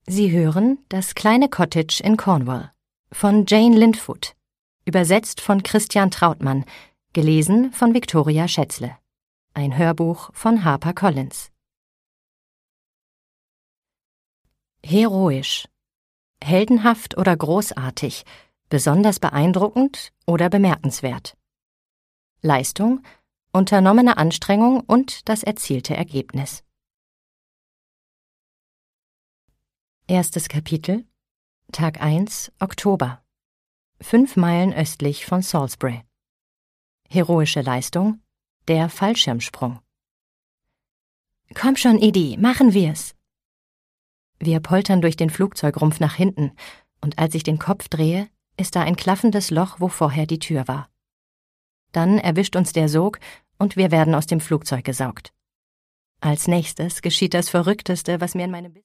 Sie hören Das kleine Cottage in Cornwall von Jane Lindfoot, übersetzt von Christian Trautmann, gelesen von Viktoria Schätzle. Ein Hörbuch von HarperCollins. Heroisch, heldenhaft oder großartig, besonders beeindruckend oder bemerkenswert. Leistung, unternommene Anstrengung und das erzielte Ergebnis. Erstes Kapitel, Tag 1, Oktober. 5 Meilen östlich von Salisbury. Heroische Leistung, der Fallschirmsprung. »Komm schon, Edie, machen wir's!« Wir poltern durch den Flugzeugrumpf nach hinten, und als ich den Kopf drehe, ist da ein klaffendes Loch, wo vorher die Tür war. Dann erwischt uns der Sog und wir werden aus dem Flugzeug gesaugt. Als nächstes geschieht das Verrückteste, was mir in meinem